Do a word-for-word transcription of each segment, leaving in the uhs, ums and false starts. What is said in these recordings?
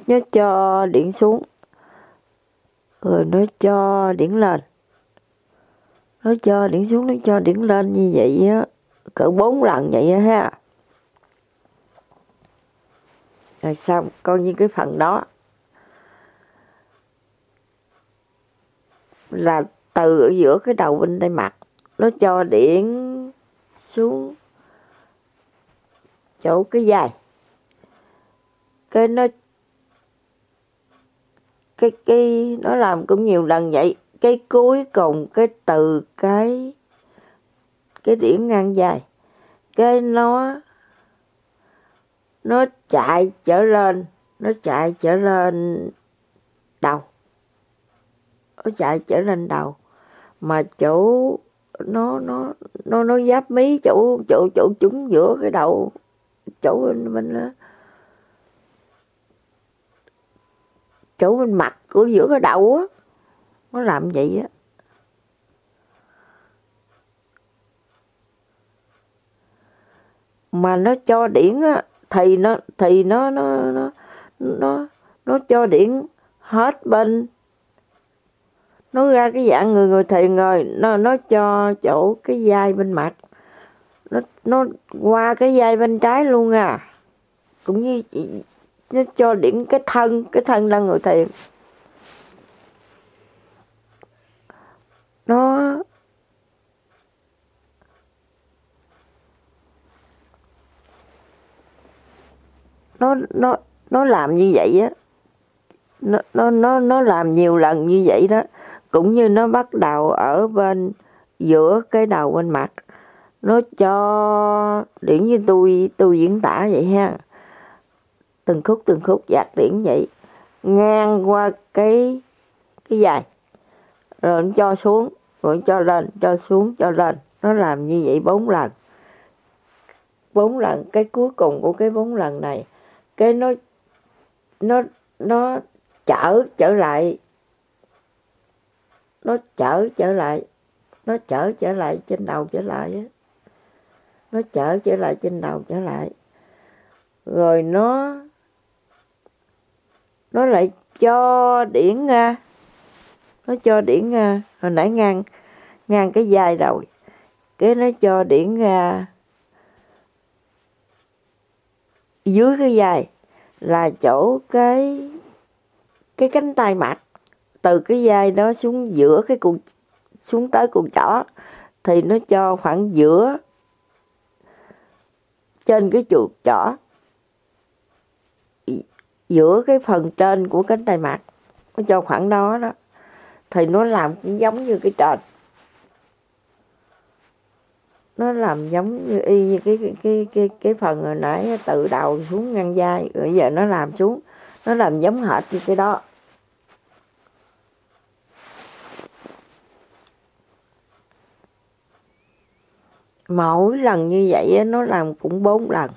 nó cho điểm xuống, rồi nó cho điểm lên, nó cho điểm xuống, nó cho điểm lên như vậy á, cỡ bốn lần vậy á ha. Rồi xong, coi như cái phần đó là từ ở giữa cái đầu bên tay mặt, nó cho điểm xuống chỗ cái vai, cái nó cái cái nó làm cũng nhiều lần vậy, cái cuối cùng cái từ cái cái điểm ngang vai, cái nó nó chạy trở lên, nó chạy trở lên đầu, nó chạy trở lên đầu, mà chỗ nó nó nó nó giáp mí chỗ chỗ chỗ trúng giữa cái đầu, chỗ bên bên đó, chỗ bên mặt của giữa cái đầu á, nó làm vậy á. Mà nó cho điểm á thì nó thì nó nó nó nó nó cho điểm hết bên, nó ra cái dạng người người thiền rồi, nó nó cho chỗ cái vai bên mặt, nó nó qua cái vai bên trái luôn à, cũng như nó cho điểm cái thân, cái thân đang ngồi thiền. Nó nó nó nó làm như vậy á, nó nó nó nó làm nhiều lần như vậy đó, cũng như nó bắt đầu ở bên giữa cái đầu bên mặt, nó cho điểm như tôi tôi diễn tả vậy ha, từng khúc từng khúc dạt điểm vậy, ngang qua cái cái vai, rồi nó cho xuống, rồi cho lên, cho xuống, cho lên, nó làm như vậy bốn lần, bốn lần, cái cuối cùng của cái bốn lần này, cái nó nó nó trở trở lại, nó trở trở lại, nó trở trở lại trên đầu trở lại á, nó trở trở lại trên đầu trở lại, rồi nó nó lại cho điểm ra, nó cho điểm ra, hồi nãy ngang ngang cái vai rồi, cái nó cho điểm ra dưới cái vai là chỗ cái cái cánh tay mặt, từ cái vai đó xuống giữa cái cụt, xuống tới cụt chỏ, thì nó cho khoảng giữa trên cái chuột chỏ, giữa cái phần trên của cánh tay mặt, nó cho khoảng đó đó, thì nó làm cũng giống như cái trên, nó làm giống như y như cái cái cái cái, cái phần hồi nãy từ đầu xuống ngang vai, rồi giờ nó làm xuống, nó làm giống hệt như cái đó. Mỗi lần như vậy nó làm cũng bốn lần,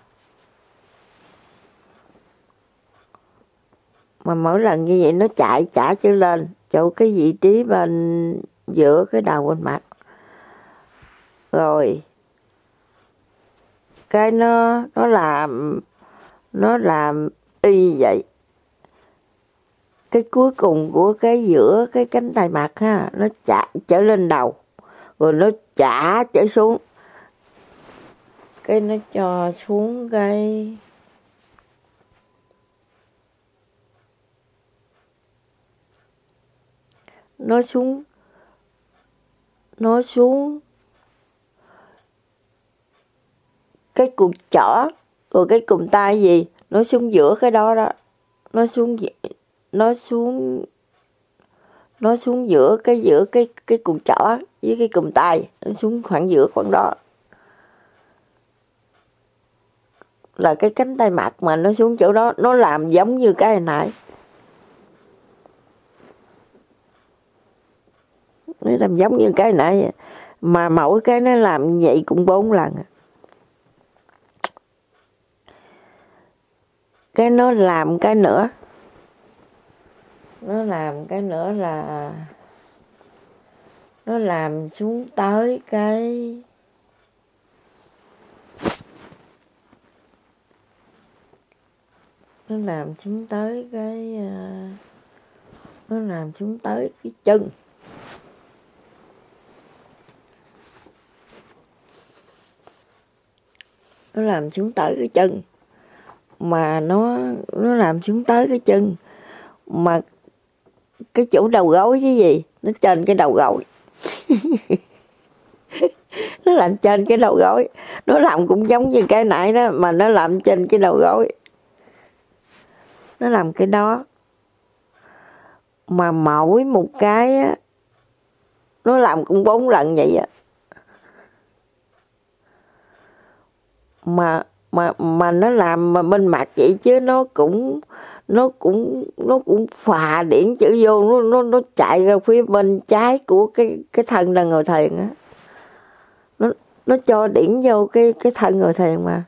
mà mỗi lần như vậy nó chạy trả trở lên chỗ cái vị trí bên giữa cái đầu bên mặt, rồi cái nó nó làm nó làm y vậy, cái cuối cùng của cái giữa cái cánh tay mặt ha, nó chạy trở lên đầu, rồi nó trả trở xuống, cái nó cho xuống cái nó xuống nó xuống cái cụt chỏ, rồi cái cụm tay gì nó xuống giữa cái đó đó, nó xuống nó xuống nó xuống giữa cái giữa cái cái cụm chỏ với cái cụm tay, nó xuống khoảng giữa khoảng đó là cái cánh tay mặt, mà nó xuống chỗ đó, nó làm giống như cái hồi nãy, nó làm giống như cái hồi nãy, mà mỗi cái nó làm như vậy cũng bốn lần. Cái nó làm cái nữa, nó làm cái nữa là nó làm xuống tới cái nó làm chúng tới cái uh, nó làm chúng tới cái chân. Nó làm chúng tới cái chân mà nó nó làm chúng tới cái chân mà cái chỗ đầu gối cái gì nó trên cái đầu gối. Nó làm trên cái đầu gối, nó làm cũng giống như cái nãy đó mà nó làm trên cái đầu gối. Nó làm cái đó mà mỗi một cái á, nó làm cũng bốn lần vậy á. Mà mà mà nó làm mà bên mặt vậy chứ nó cũng nó cũng nó cũng phà điển chữ vô, nó nó nó chạy ra phía bên trái của cái cái thân đang ngồi thiền á. Nó nó cho điển vô cái cái thân ngồi thiền mà.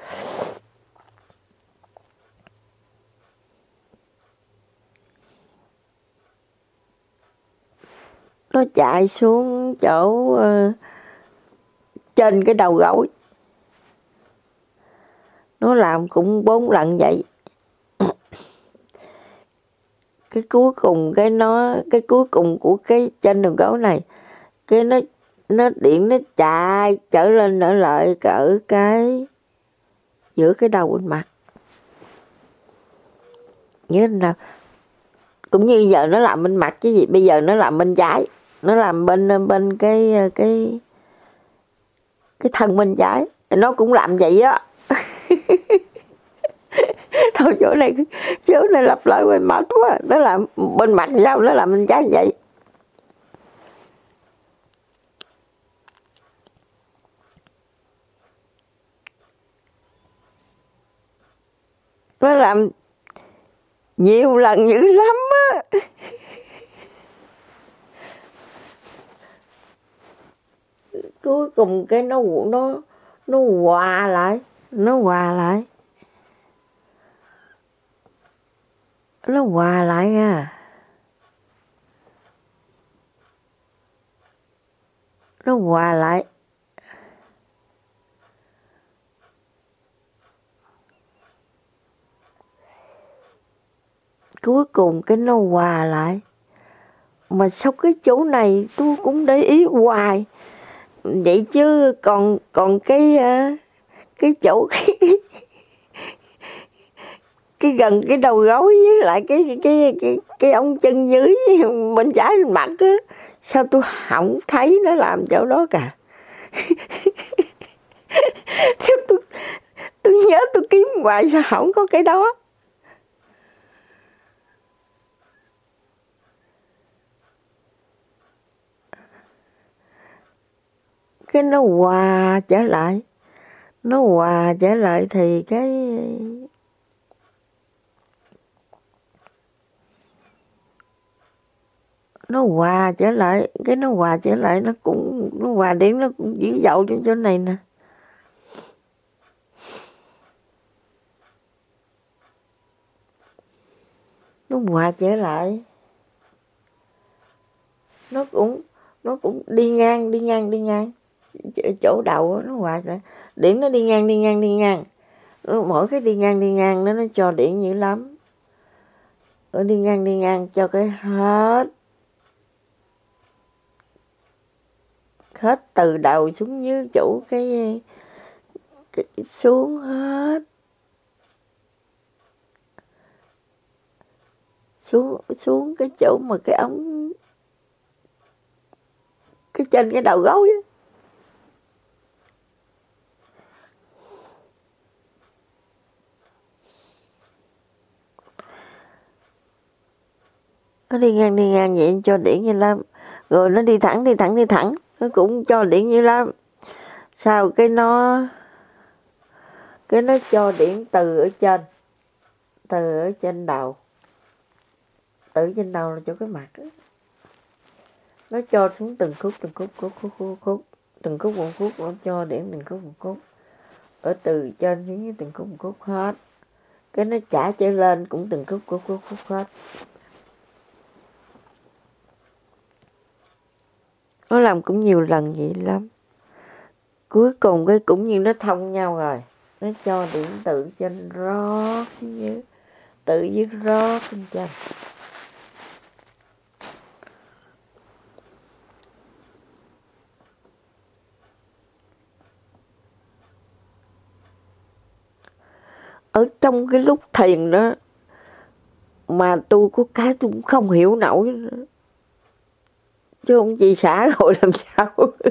Nó chạy xuống chỗ uh, trên cái đầu gối. Nó làm cũng bốn lần vậy. Cái cuối cùng cái nó cái cuối cùng của cái trên đầu gối này, cái nó nó điện nó chạy trở lên ở lại cỡ cái giữa cái đầu bên mặt. Nghĩa là cũng như giờ nó làm bên mặt cái gì, bây giờ nó làm bên trái, nó làm bên bên cái cái cái thân bên trái, nó cũng làm vậy á. Thôi chỗ này chỗ này lặp lại hoài mệt quá. Nó làm bên mặt sao nó làm bên trái vậy. Nó làm nhiều lần dữ lắm á. Cuối cùng cái nó nó nó hòa lại, nó hòa lại. Nó hòa lại nha. Nó hòa lại. Cuối cùng cái nó hòa lại. Mà sao cái chỗ này tôi cũng để ý hoài. Vậy chứ còn còn cái cái chỗ cái, cái gần cái đầu gối với lại cái cái cái cái, cái ống chân dưới bên trái bên mặt á, sao tôi không thấy nó làm chỗ đó cả. tôi, tôi nhớ tôi kiếm hoài sao không có cái đó. Cái nó hòa trở lại, nó hòa trở lại thì cái nó hòa trở lại, cái nó hòa trở lại nó cũng nó hòa đến nó cũng dữ dội trong chỗ này nè. Nó hòa trở lại, nó cũng nó cũng đi ngang đi ngang đi ngang chỗ đầu nó hòa lại, điểm nó đi ngang đi ngang đi ngang, nó, mỗi cái đi ngang đi ngang nó nó cho điện dữ lắm. Ở đi ngang đi ngang cho cái hết hết từ đầu xuống dưới chỗ cái, cái xuống hết xuống xuống cái chỗ mà cái ống cái trên cái đầu gối á. Nó đi ngang đi ngang vậy cho điện như lắm, rồi nó đi thẳng đi thẳng đi thẳng nó cũng cho điện như lắm. Sau cái nó cái nó cho điện từ ở trên, từ ở trên đầu, từ trên đầu là chỗ cái mặt đó. Nó cho xuống từng khúc từng khúc khúc khúc khúc, khúc. từng khúc một khúc, nó cho điện từng khúc một khúc, ở từ trên xuống dưới từng khúc một khúc hết. Cái nó trả trở lên cũng từng khúc khúc khúc khúc hết. Nó làm cũng nhiều lần vậy lắm. Cuối cùng cái cũng như nó thông nhau rồi, nó cho điện tử trên rót xuống dưới, tự viết rõ kinh chân. Ở trong cái lúc thiền đó mà tôi có cái tôi cũng không hiểu nổi nữa. Chứ ông chị xã rồi làm sao.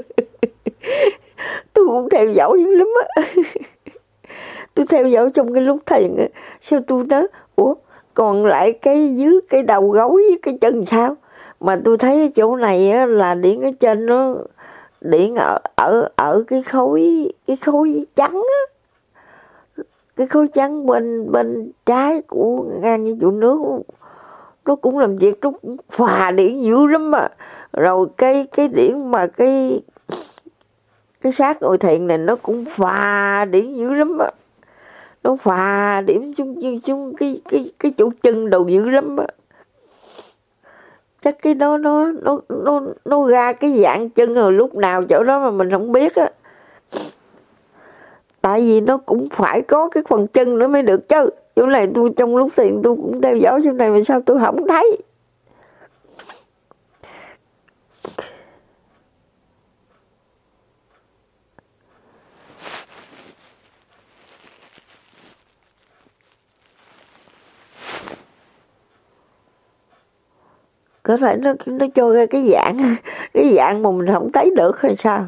Tôi cũng theo dõi dữ lắm á. Tôi theo dõi trong cái lúc thiền á. Sao tôi nói, ủa còn lại cái dưới cái đầu gối với cái chân sao? Mà tôi thấy ở chỗ này á, là điển ở trên nó điển ở ở ở cái khối cái khối trắng á. Cái khối trắng bên bên trái của ngang như trụ nước, nó cũng làm việc, nó cũng phà điển dữ lắm mà. Rồi cái cái điển mà cái cái xác ngồi thiền này nó cũng phà điển dữ lắm á. Nó phà điểm xuống xuống cái cái cái chỗ chân đầu dữ lắm á. Chắc cái đó nó nó nó nó ra cái dạng chân rồi lúc nào chỗ đó mà mình không biết á. Tại vì nó cũng phải có cái phần chân nữa mới được chứ. Chỗ này tôi trong lúc thiền tôi cũng theo dõi chỗ này mà sao tôi không thấy. Có thể nó nó cho ra cái dạng cái dạng mà mình không thấy được hay sao.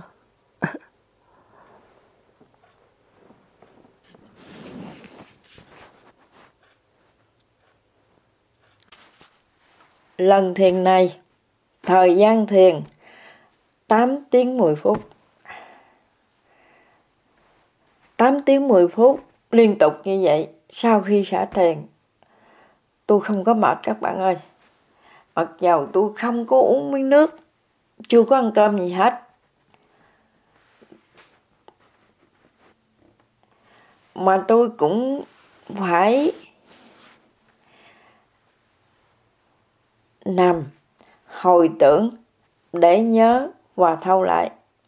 Lần thiền này, thời gian thiền tám tiếng mười phút. tám tiếng mười phút liên tục như vậy. Sau khi xả thiền, tôi không có mệt các bạn ơi. Mặc dầu tôi không có uống miếng nước, chưa có ăn cơm gì hết. Mà tôi cũng phải nằm hồi tưởng để nhớ và thâu lại.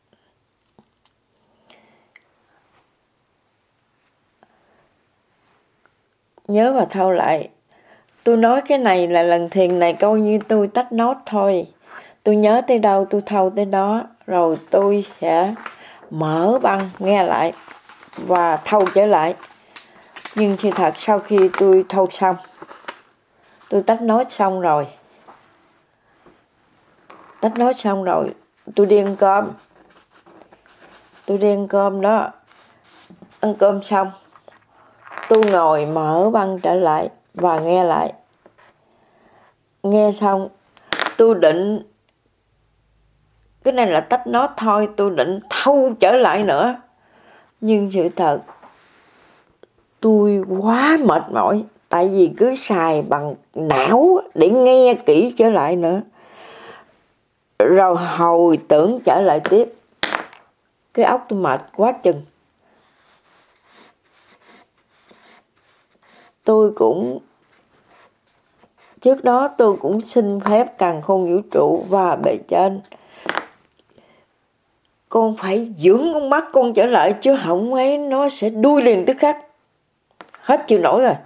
Nhớ và thâu lại. Tôi nói cái này là lần thiền này coi như tôi tách nốt thôi. Tôi nhớ tới đâu tôi thâu tới đó. Rồi tôi sẽ mở băng nghe lại và thâu trở lại. Nhưng sự thật sau khi tôi thâu xong, tôi tách nốt xong rồi. Tách nốt xong rồi, tôi đi ăn cơm. Tôi đi ăn cơm đó. Ăn cơm xong, tôi ngồi mở băng trở lại và nghe lại. Nghe xong, tôi định, cái này là tách nốt thôi, tôi định thâu trở lại nữa. Nhưng sự thật, tôi quá mệt mỏi, tại vì cứ xài bằng não để nghe kỹ trở lại nữa. Rồi hồi tưởng trở lại tiếp. Cái óc tôi mệt quá chừng. Tôi cũng Trước đó tôi cũng xin phép càn khôn vũ trụ và bề trên, con phải dưỡng con mắt con trở lại, chứ không ấy nó sẽ đuôi liền tức khắc. Hết chịu nổi rồi.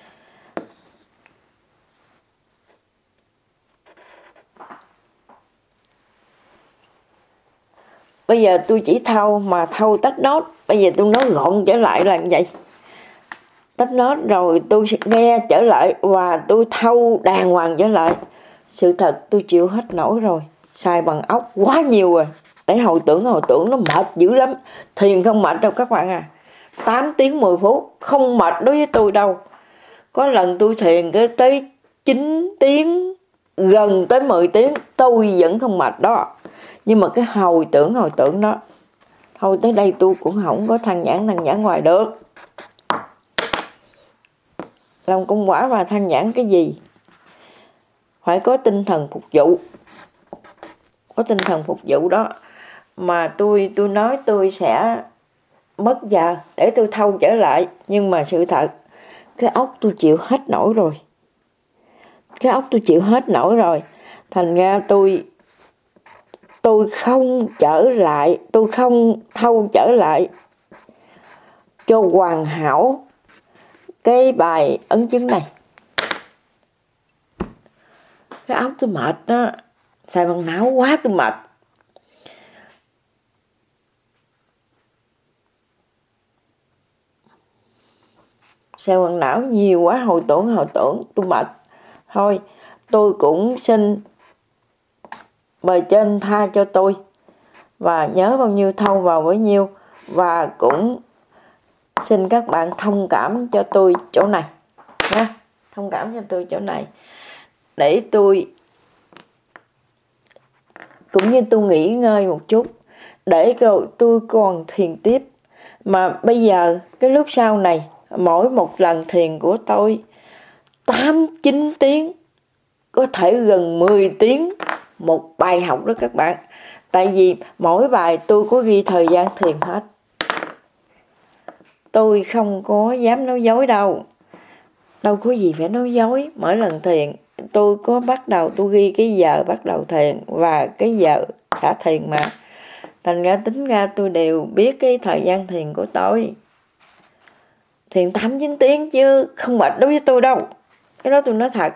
Bây giờ tôi chỉ thâu mà thâu tách nốt. Bây giờ tôi nói gọn trở lại là như vậy. Tách nốt rồi tôi sẽ nghe trở lại và tôi thâu đàng hoàng trở lại. Sự thật tôi chịu hết nổi rồi. Xài bằng óc quá nhiều rồi. Để hồi tưởng hồi tưởng nó mệt dữ lắm. Thiền không mệt đâu các bạn à. tám tiếng mười phút không mệt đối với tôi đâu. Có lần tôi thiền cái tới chín tiếng, gần tới mười tiếng tôi vẫn không mệt đó. Nhưng mà cái hồi tưởng hồi tưởng đó, thôi tới đây tôi cũng không có than nhãn than nhãn ngoài được. Làm công quả và than nhãn cái gì? Phải có tinh thần phục vụ. Có tinh thần phục vụ đó. Mà tôi tôi nói tôi sẽ mất giờ để tôi thâu trở lại. Nhưng mà sự thật, cái óc tôi chịu hết nổi rồi. Cái óc tôi chịu hết nổi rồi. Thành ra tôi Tôi không trở lại, tôi không thâu trở lại cho hoàn hảo cái bài ấn chứng này. óc tôi mệt đó, xài bằng não quá tôi mệt. Xài bằng não nhiều quá, hồi tưởng hồi tưởng tôi mệt. Thôi tôi cũng xin bề trên tha cho tôi, và nhớ bao nhiêu thâu vào bấy nhiêu, và cũng xin các bạn thông cảm cho tôi chỗ này nha, thông cảm cho tôi chỗ này để tôi cũng như tôi nghỉ ngơi một chút, để rồi tôi còn thiền tiếp. Mà bây giờ cái lúc sau này, mỗi một lần thiền của tôi tám chín tiếng, có thể gần mười tiếng một bài học đó các bạn. Tại vì mỗi bài tôi có ghi thời gian thiền hết. Tôi không có dám nói dối đâu, đâu có gì phải nói dối. Mỗi lần thiền tôi có bắt đầu, tôi ghi cái giờ bắt đầu thiền và cái giờ xả thiền mà. Thành ra tính ra tôi đều biết cái thời gian thiền của tôi. Thiền tám chín tiếng chứ không mệt đối với tôi đâu, cái đó tôi nói thật.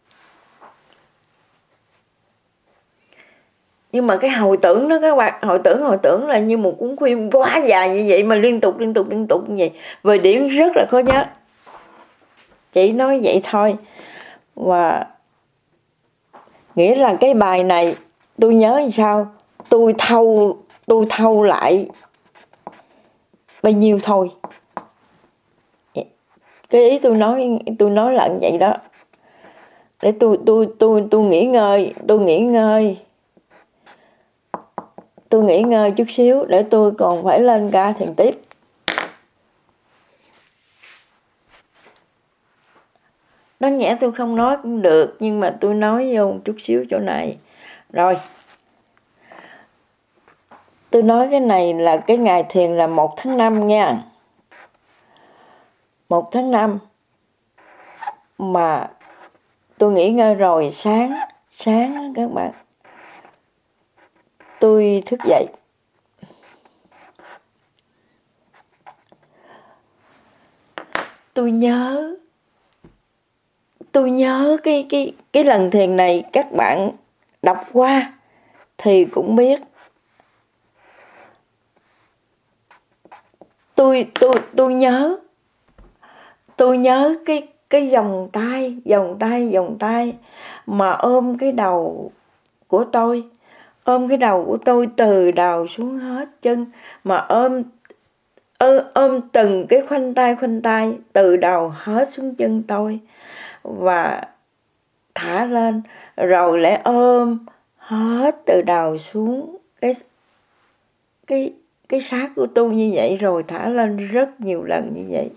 Nhưng mà cái hồi tưởng đó các bạn, hồi tưởng hồi tưởng là như một cuốn phim quá dài như vậy, mà liên tục liên tục liên tục như vậy, về điểm rất là khó nhớ. Chỉ nói vậy thôi. Và nghĩa là cái bài này tôi nhớ làm sao, tôi thâu tôi thâu lại bao nhiêu thôi. Cái ý tôi nói tôi nói là vậy đó. Để tôi tôi tôi tôi nghỉ ngơi, tôi nghỉ ngơi. Tôi nghỉ ngơi chút xíu để tôi còn phải lên ca thiền tiếp. Đáng nhẽ tôi không nói cũng được, nhưng mà tôi nói vô một chút xíu chỗ này. Rồi, tôi nói cái này là cái ngày thiền là một tháng năm nha. một tháng năm mà tôi nghỉ ngơi rồi, sáng sáng các bạn, tôi thức dậy. Tôi nhớ tôi nhớ cái cái cái lần thiền này, các bạn đọc qua thì cũng biết. Tôi tôi tôi nhớ tôi nhớ cái cái vòng tay, vòng tay, vòng tay mà ôm cái đầu của tôi, ôm cái đầu của tôi từ đầu xuống hết chân, mà ôm ôm, ôm từng cái khoanh tay khoanh tay từ đầu hết xuống chân tôi, và thả lên rồi lại ôm hết từ đầu xuống cái cái cái xác của tôi như vậy, rồi thả lên rất nhiều lần như vậy.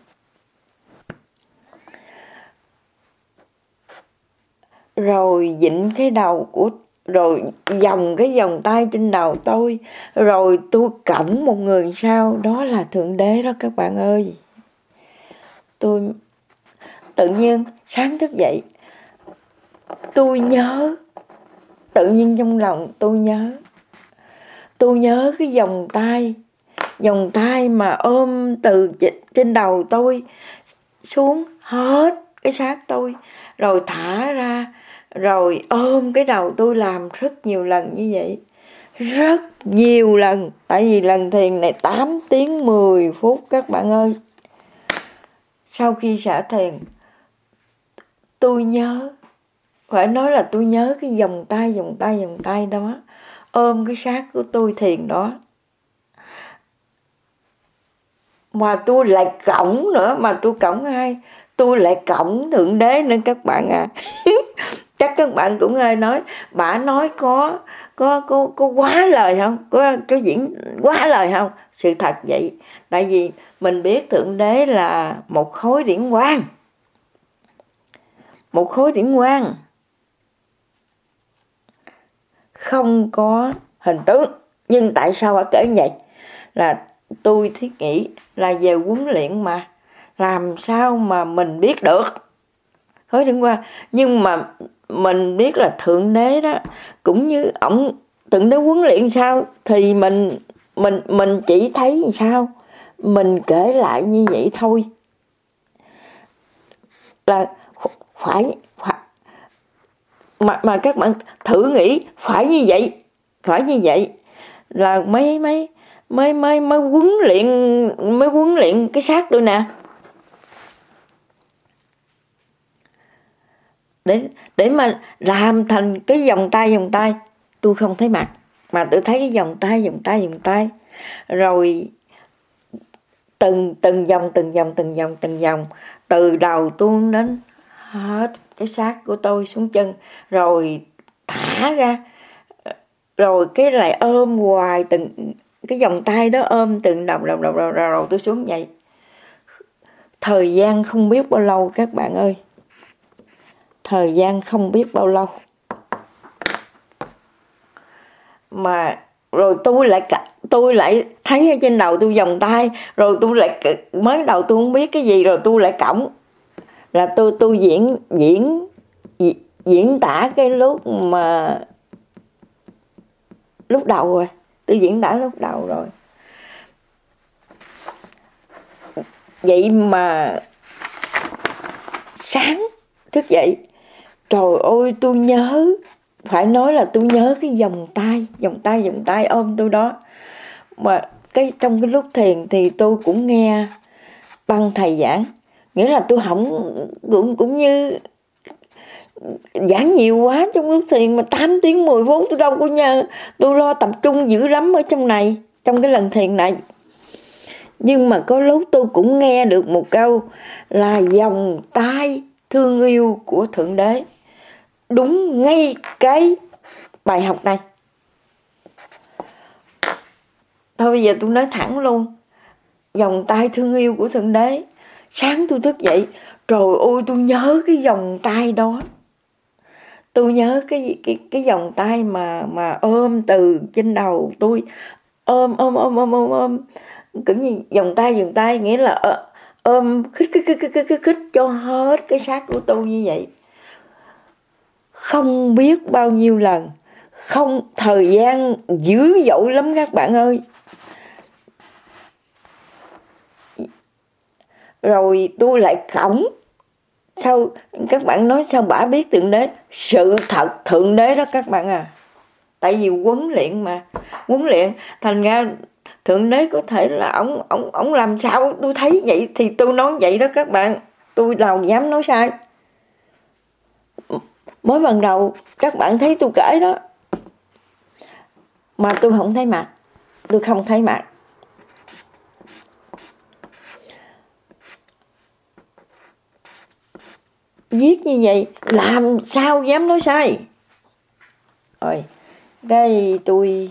Rồi vịn cái đầu của, rồi vòng cái vòng tay trên đầu tôi, rồi tôi cõng một người sau, đó là Thượng Đế đó các bạn ơi. Tôi tự nhiên sáng thức dậy, tôi nhớ, tự nhiên trong lòng tôi nhớ, tôi nhớ cái vòng tay, vòng tay mà ôm từ trên đầu tôi xuống hết cái xác tôi, rồi thả ra, rồi ôm cái đầu tôi, làm rất nhiều lần như vậy. Rất nhiều lần. Tại vì lần thiền này tám tiếng mười phút các bạn ơi. Sau khi xả thiền, tôi nhớ, phải nói là tôi nhớ cái vòng tay, vòng tay, vòng tay đó, ôm cái xác của tôi thiền đó. Mà tôi lại cõng nữa, mà tôi cõng ai? Tôi lại cõng Thượng Đế nữa các bạn à. Chắc các bạn cũng nghe nói, bà nói có có có có quá lời không? Có có diễn quá lời không? Sự thật vậy. Tại vì mình biết Thượng Đế là một khối điển quang. Một khối điển quang. Không có hình tướng. Nhưng tại sao bà kể vậy? Là tôi thiết nghĩ là về huấn luyện mà. Làm sao mà mình biết được khối điển quang. Nhưng mà mình biết là Thượng Đế đó, cũng như ổng Thượng Đế huấn luyện sao thì mình mình mình chỉ thấy sao, mình kể lại như vậy thôi. Là phải, phải mà mà các bạn thử nghĩ, phải như vậy, phải như vậy là mấy mấy mới mới mới huấn luyện mới huấn luyện cái xác tôi nè, để để mà làm thành cái vòng tay vòng tay. Tôi không thấy mặt mà tôi thấy cái vòng tay vòng tay vòng tay, rồi từng từng vòng từng vòng từng vòng từng vòng, từ đầu tôi đến hết cái xác của tôi xuống chân, rồi thả ra, rồi cái lại ôm hoài từng cái vòng tay đó, ôm từng đầu đầu đầu đầu đầu, đầu tôi xuống vậy. Thời gian không biết bao lâu các bạn ơi, thời gian không biết bao lâu, mà rồi tôi lại tôi lại thấy ở trên đầu tôi vòng tay, rồi tôi lại mới đầu tôi không biết cái gì, rồi tôi lại cõng, là tôi tôi diễn diễn diễn tả cái lúc mà lúc đầu rồi, tôi diễn tả lúc đầu rồi. Vậy mà sáng thức dậy, trời ơi tôi nhớ, phải nói là tôi nhớ cái vòng tay, vòng tay vòng tay ôm tôi đó. Mà cái trong cái lúc thiền thì tôi cũng nghe băng thầy giảng, nghĩa là tôi không cũng cũng như giảng nhiều quá trong lúc thiền, mà tám tiếng mười phút tôi đâu có nhớ, tôi lo tập trung dữ lắm ở trong này, trong cái lần thiền này. Nhưng mà có lúc tôi cũng nghe được một câu là vòng tay thương yêu của Thượng Đế, đúng ngay cái bài học này. Thôi bây giờ tôi nói thẳng luôn, vòng tay thương yêu của Thượng Đế. Sáng tôi thức dậy, trời ơi tôi nhớ cái vòng tay đó, tôi nhớ cái cái cái vòng tay mà mà ôm từ trên đầu tôi, ôm ôm ôm ôm ôm ôm, cứ như vòng tay vòng tay, nghĩa là ôm khích khích khích khích khích, khích cho hết cái xác của tôi như vậy. Không biết bao nhiêu lần, không, thời gian dữ dội lắm các bạn ơi. Rồi tôi lại cõng, sao các bạn nói sao bả biết Thượng Đế? Sự thật Thượng Đế đó các bạn à. Tại vì huấn luyện mà, huấn luyện thành ra Thượng Đế có thể là ổng ổng ổng làm sao tôi thấy vậy thì tôi nói vậy đó các bạn. Tôi đâu dám nói sai. Mới ban đầu các bạn thấy tôi kể đó, mà tôi không thấy mặt, tôi không thấy mặt. Viết như vậy làm sao dám nói sai. Rồi đây tôi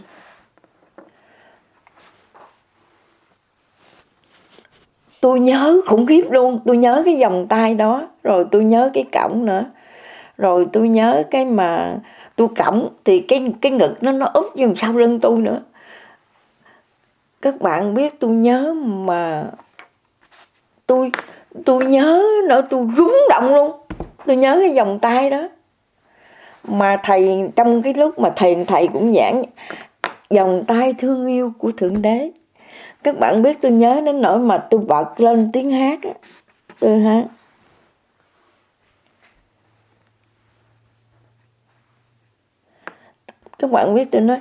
tôi nhớ khủng khiếp luôn. Tôi nhớ cái vòng tay đó, rồi tôi nhớ cái cổng nữa, rồi tôi nhớ cái mà tôi cõng thì cái cái ngực nó nó úp vô sau lưng tôi nữa. Các bạn biết tôi nhớ mà tôi tôi nhớ nữa, tôi rung động luôn. Tôi nhớ cái vòng tay đó. Mà thầy trong cái lúc mà thiền thầy cũng giảng vòng tay thương yêu của Thượng Đế. Các bạn biết tôi nhớ đến nỗi mà tôi bật lên tiếng hát á. Tôi hát. Các bạn biết tôi nói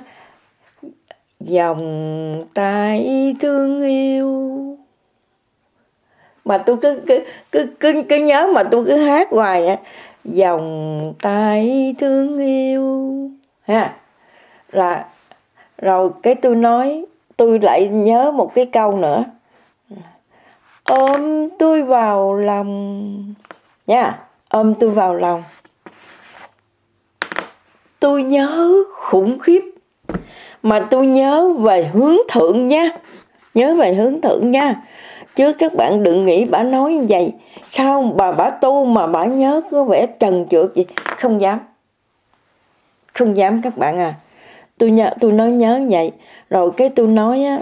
vòng tay thương yêu, mà tôi cứ cứ cứ cứ, cứ nhớ mà tôi cứ hát hoài á, vòng tay thương yêu ha. Là rồi cái tôi nói, tôi lại nhớ một cái câu nữa, ôm tôi vào lòng nha, ôm tôi vào lòng. Tôi nhớ khủng khiếp, mà tôi nhớ về hướng thượng nha, nhớ về hướng thượng nha. Chứ các bạn đừng nghĩ bà nói như vậy, sao bà bà tu mà bà nhớ có vẻ trần trượt gì. Không dám, không dám các bạn à. Tôi nhớ, tôi nói nhớ như vậy. Rồi cái tôi nói á,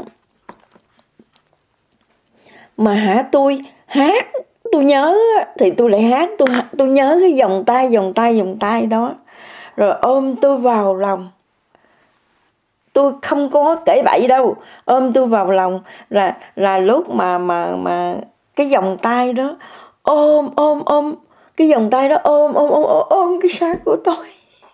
mà hả tôi hát, tôi nhớ thì tôi lại hát, tôi tôi nhớ cái vòng tay vòng tay vòng tay đó, rồi ôm tôi vào lòng. Tôi không có kể bậy đâu, ôm tôi vào lòng là là lúc mà mà mà cái vòng tay đó ôm ôm ôm cái vòng tay đó ôm ôm ôm ôm, ôm cái xác của tôi.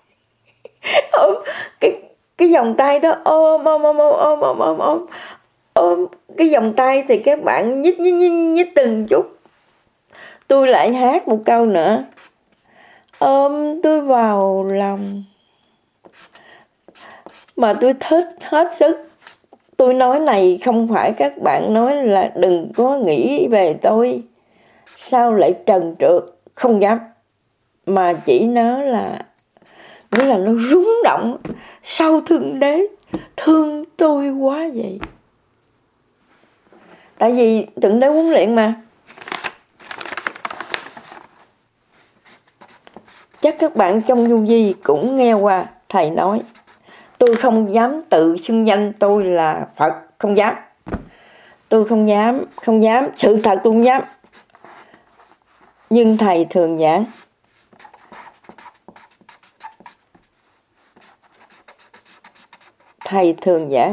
ôm cái cái vòng tay đó, ôm ôm ôm ôm ôm ôm ôm ôm ôm cái vòng tay thì các bạn nhích nhích nhích nhích từng chút. Tôi lại hát một câu nữa, ôm tôi vào lòng. Mà tôi thích hết sức. Tôi nói này không phải các bạn nói là đừng có nghĩ về tôi, sao lại trần trượt, không dám. Mà chỉ nói là nghĩa là nó rung động, sao Thượng Đế thương tôi quá vậy. Tại vì Thượng Đế huấn luyện mà. Chắc các bạn trong du di cũng nghe qua thầy nói, tôi không dám tự xưng danh tôi là Phật, không dám. Tôi không dám, không dám, sự thật tôi không dám. Nhưng thầy thường giảng, thầy thường giảng,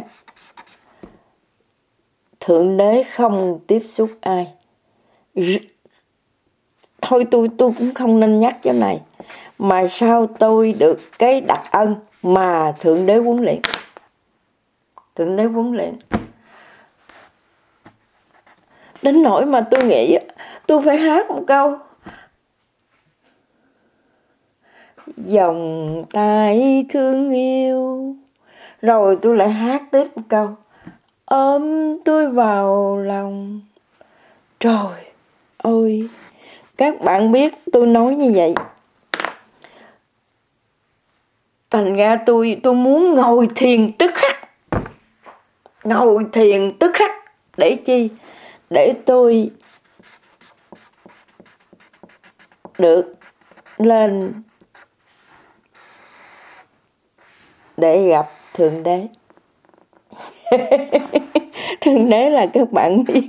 Thượng Đế không tiếp xúc ai. Thôi tôi tôi cũng không nên nhắc chỗ này. Mà sao tôi được cái đặc ân mà Thượng Đế huấn luyện. Thượng Đế huấn luyện. Đến nỗi mà tôi nghĩ tôi phải hát một câu, vòng tay thương yêu. Rồi tôi lại hát tiếp một câu, ôm tôi vào lòng. Trời ơi, các bạn biết tôi nói như vậy, thành ra tôi tôi muốn ngồi thiền tức khắc. Ngồi thiền tức khắc. Để chi? Để tôi được lên để gặp Thượng Đế. Thượng Đế là các bạn biết.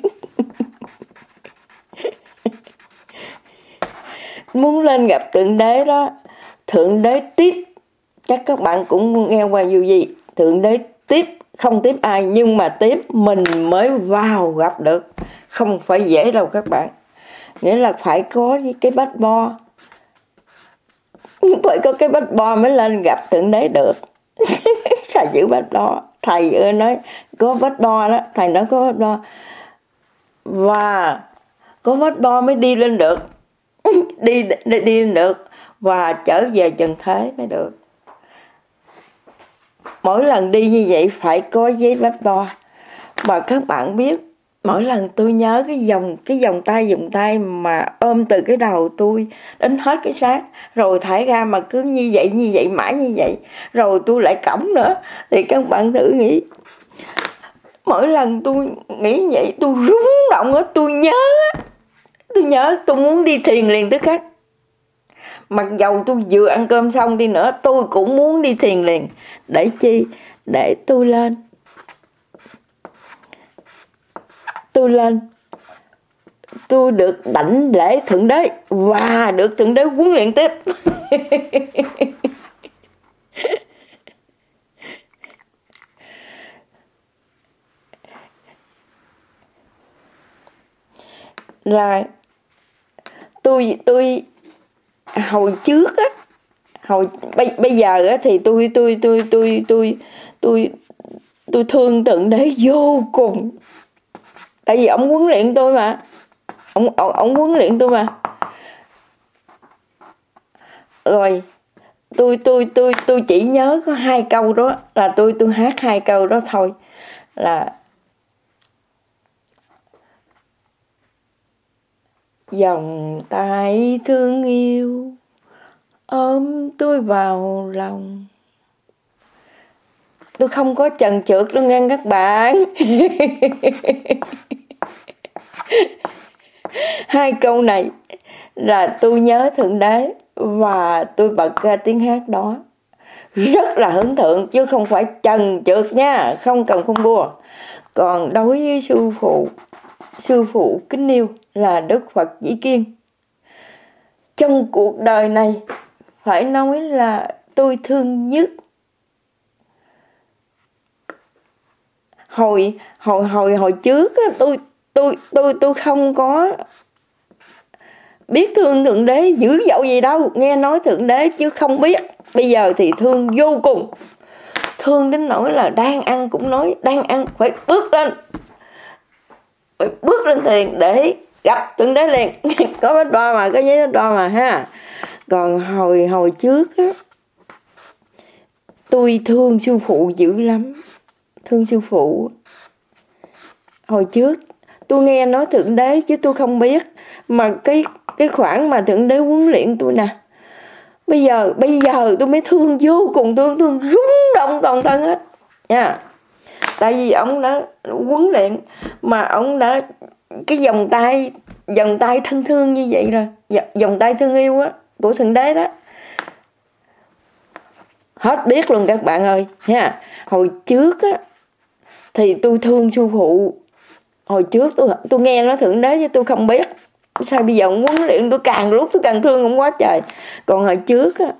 Muốn lên gặp Thượng Đế đó, Thượng Đế tiếp. Chắc các bạn cũng nghe qua dù gì, Thượng Đế tiếp, không tiếp ai, nhưng mà tiếp mình mới vào gặp được. Không phải dễ đâu các bạn. Nghĩa là phải có cái bách bo, phải có cái bách bo mới lên gặp Thượng Đế được. Sao chữ bách bo? Thầy ơi nói có bách bo đó, thầy nói có bách bo. Và có bách bo mới đi lên được. đi, đi đi lên được và trở về trần thế mới được. Mỗi lần đi như vậy phải có giấy bách bo. Mà các bạn biết, mỗi lần tôi nhớ cái vòng cái vòng tay vòng tay mà ôm từ cái đầu tôi đến hết cái xác, rồi thải ra mà cứ như vậy như vậy mãi như vậy, rồi tôi lại cõng nữa, thì các bạn thử nghĩ, mỗi lần tôi nghĩ vậy tôi rung động á, tôi nhớ tôi nhớ tôi muốn đi thiền liền tức khắc. Mặc dầu tôi vừa ăn cơm xong đi nữa, tôi cũng muốn đi thiền liền. Để chi? Để tôi lên tôi lên tôi được đảnh lễ Thượng Đế và được Thượng Đế huấn luyện tiếp. Là tôi tôi hồi trước á, hồi bây, bây giờ á thì tôi tôi tôi tôi tôi tôi tôi thương Thượng Đế vô cùng. Tại vì ông huấn luyện tôi mà. Ông ông, ông huấn luyện tôi mà. Rồi tôi tôi tôi tôi chỉ nhớ có hai câu đó, là tôi tôi hát hai câu đó thôi, là vòng tay thương yêu ôm tôi vào lòng. Tôi không có chần chừ đâu nghe các bạn. Hai câu này là tôi nhớ Thượng Đế và tôi bật ra tiếng hát đó rất là hưởng thượng, chứ không phải chần chừ nha, không cần không bua. Còn đối với sư phụ sư phụ kính yêu là Đức Phật Vĩ Kiên, trong cuộc đời này phải nói là tôi thương nhất. Hồi hồi hồi hồi trước á, tôi tôi tôi tôi không có biết thương Thượng Đế dữ dội gì đâu, nghe nói Thượng Đế chứ không biết. Bây giờ thì thương vô cùng, thương đến nỗi là đang ăn cũng nói đang ăn phải bước lên, phải bước lên thuyền để gặp Thượng Đế liền. Có bánh đo mà, có giấy bánh đo mà ha. Còn hồi hồi trước á, tôi thương sư phụ dữ lắm, thương sư phụ. Hồi trước tôi nghe nói Thượng Đế chứ tôi không biết, mà cái cái khoảng mà Thượng Đế huấn luyện tôi nè, bây giờ bây giờ tôi mới thương vô cùng, thương thương rung động toàn thân hết nha. Tại vì ông đã huấn luyện mà ông đã cái vòng tay vòng tay thân thương như vậy rồi, vòng tay thương yêu á của Thượng Đế đó, hết biết luôn các bạn ơi nha. Hồi trước á thì tôi thương sư phụ, hồi trước tôi tôi nghe nói Thượng Đế chứ tôi không biết. Sao bây giờ ông huấn luyện tôi càng lúc tôi càng thương ông quá trời. Còn hồi trước á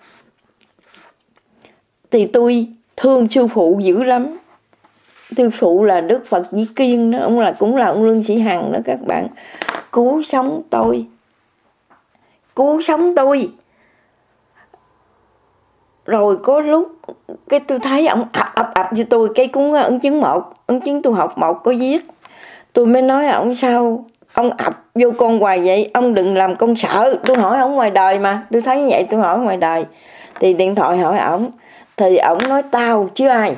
thì tôi thương sư phụ dữ lắm. Sư phụ là Đức Phật Di Kiên đó, ông là cũng là ông Lương Sĩ Hằng đó các bạn. Cứu sống tôi, cứu sống tôi. Rồi có lúc cái tôi thấy ông ập ập ập cho tôi cái cuốn ấn chứng một, ấn chứng tu học một có viết. Tôi mới nói ông sao ông ập vô con hoài vậy, ông đừng làm con sợ. Tôi hỏi ông ngoài đời mà, tôi thấy như vậy tôi hỏi ngoài đời. Thì điện thoại hỏi ổng, thì ổng nói tao chứ ai.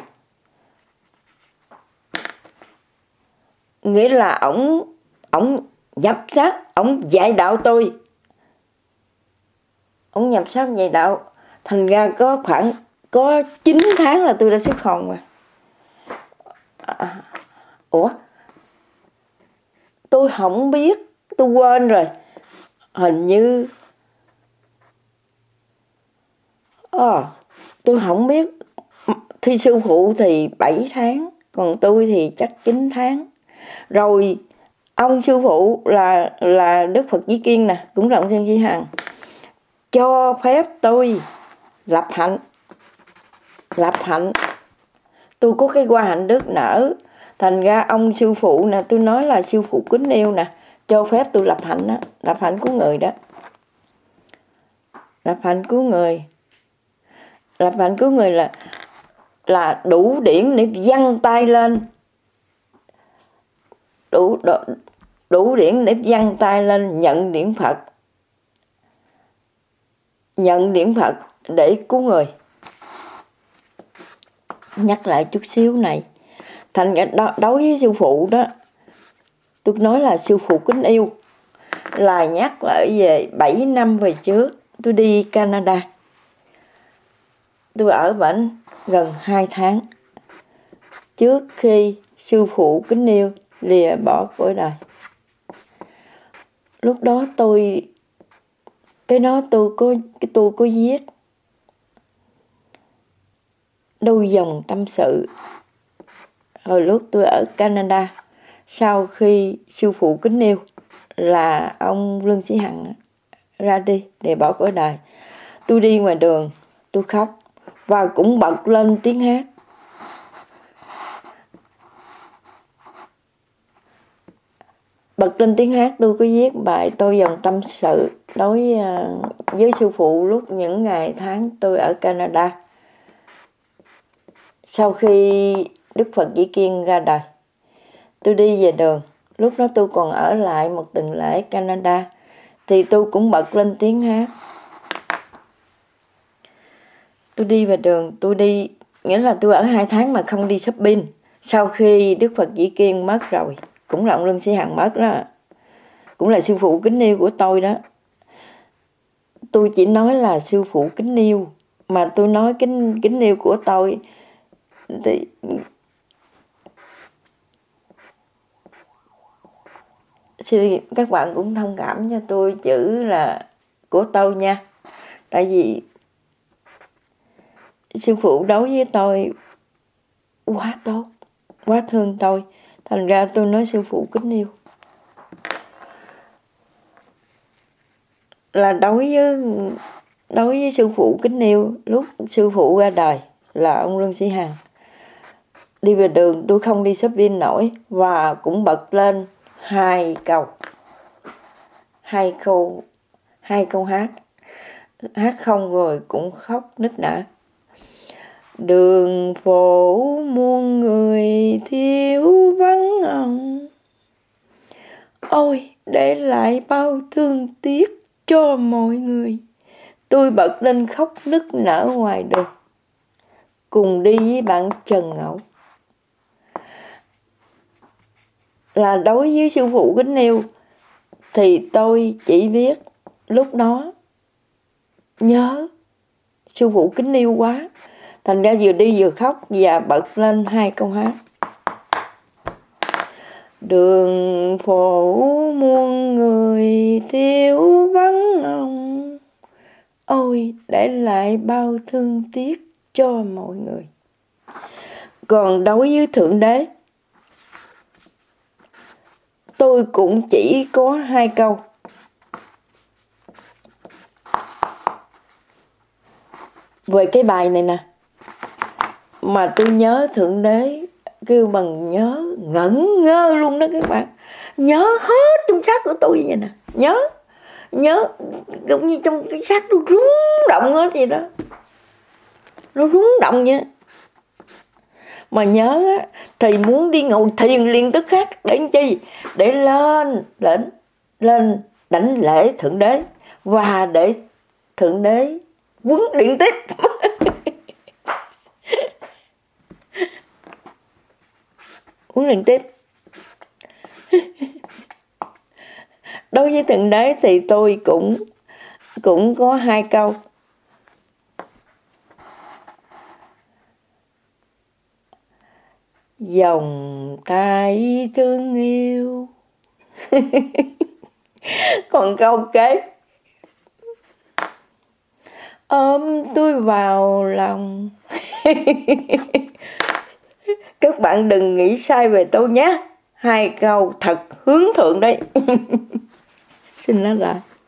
Nghĩa là ổng ổng nhập xác, ổng dạy đạo tôi. Ổng nhập xác dạy đạo. Thành ra có khoảng có chín tháng là tôi đã xuất hồn mà. À, ủa? Tôi không biết, tôi quên rồi. Hình như à, tôi không biết. Thi sư phụ thì bảy tháng, còn tôi thì chắc chín tháng. Rồi ông sư phụ là là Đức Phật Di Kiên nè, cũng là ông Lương Sĩ Hằng, cho phép tôi lập hạnh. Lập hạnh. Tôi có cái hoa hạnh đức nở. Thành ra ông sư phụ nè, tôi nói là sư phụ kính yêu nè, cho phép tôi lập hạnh đó, lập hạnh của người đó. Lập hạnh của người. Lập hạnh của người là là đủ điển để văng tay lên. Đủ, đủ, đủ điển để văng tay lên nhận điển Phật. Nhận điển Phật để cứu người. Nhắc lại chút xíu này. Thành ra đối với sư phụ đó, tôi nói là sư phụ kính yêu, là nhắc lại về bảy năm về trước. Tôi đi Canada. Tôi ở bển gần hai tháng trước khi sư phụ kính yêu lìa bỏ cõi đời. Lúc đó tôi cái đó tôi có cái tôi có viết đôi dòng tâm sự. Hồi lúc tôi ở Canada, sau khi sư phụ kính yêu là ông Lương Sĩ Hằng ra đi để bỏ cõi đời, tôi đi ngoài đường tôi khóc và cũng bật lên tiếng hát. Bật lên tiếng hát tôi có viết bài Tôi dòng tâm sự đối với sư phụ lúc những ngày tháng tôi ở Canada. Sau khi Đức Phật Di Kiên ra đời, tôi đi về đường. Lúc đó tôi còn ở lại một tuần lễ Canada, thì tôi cũng bật lên tiếng hát. Tôi đi về đường, tôi đi, nghĩa là tôi ở hai tháng mà không đi shopping. Sau khi Đức Phật Di Kiên mất rồi, cũng là ông Lương Sĩ Hằng mất đó, cũng là sư phụ kính yêu của tôi đó. Tôi chỉ nói là sư phụ kính yêu, mà tôi nói kính, kính yêu của tôi thì xin các bạn cũng thông cảm cho tôi chữ là của tôi nha. Tại vì sư phụ đối với tôi quá tốt, quá thương tôi. Thành ra tôi nói sư phụ kính yêu. Là đối với đối với sư phụ kính yêu, lúc sư phụ ra đời là ông Lương Sĩ Hằng. Đi về đường tôi không đi shopping nổi, và cũng bật lên hai câu hai câu hai câu hát. Hát không rồi cũng khóc nức nở. Đường phố muôn người thiếu vắng ông, ôi để lại bao thương tiếc cho mọi người. Tôi bật lên khóc nức nở ngoài đường, cùng đi với bạn Trần Ngậu. Là đối với sư phụ kính yêu thì tôi chỉ biết lúc đó nhớ sư phụ kính yêu quá, thành ra vừa đi vừa khóc và bật lên hai câu hát. Đường phố muôn người thiếu vắng ông, ôi để lại bao thương tiếc cho mọi người. Còn đối với Thượng Đế, tôi cũng chỉ có hai câu. Về cái bài này nè, mà tôi nhớ Thượng Đế kêu bằng nhớ ngẩn ngơ luôn đó các bạn. Nhớ hết trong xác của tôi vậy nè. Nhớ Nhớ cũng như trong cái xác nó rung động hết vậy đó. Nó rung động vậy đó. Mà nhớ á, thì muốn đi ngồi thiền liền tức khắc. Để làm chi? Để lên Lên Lên đảnh lễ Thượng Đế, và để Thượng Đế huấn luyện tiếp. Huấn luyện tiếp. Đối với Thượng Đế thì tôi cũng Cũng có hai câu. Vòng tay thương yêu. Còn câu kế, ôm tôi vào lòng. Các bạn đừng nghĩ sai về tôi nhé. Hai câu thật hướng thượng đấy. Xin nói lại.